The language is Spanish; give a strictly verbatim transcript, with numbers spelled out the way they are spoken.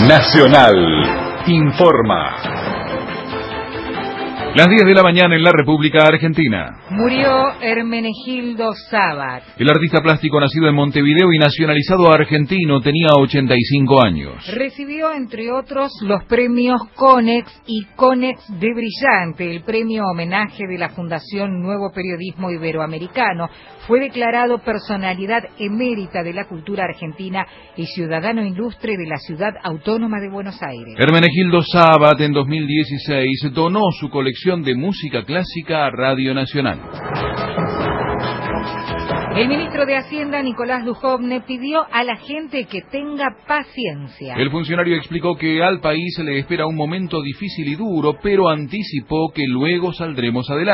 Nacional informa. Las diez de la mañana en la República Argentina. Murió Hermenegildo Sabat. El artista plástico nacido en Montevideo y nacionalizado argentino tenía ochenta y cinco años. Recibió, entre otros, los premios Conex y Conex de Brillante, el premio homenaje de la Fundación Nuevo Periodismo Iberoamericano. Fue declarado personalidad emérita de la cultura argentina y ciudadano ilustre de la Ciudad Autónoma de Buenos Aires. Hermenegildo Sabat en dos mil dieciséis donó su colección de música clásica a Radio Nacional. El ministro de Hacienda, Nicolás Dujovne, pidió a la gente que tenga paciencia. El funcionario explicó que al país le espera un momento difícil y duro, pero anticipó que luego saldremos adelante.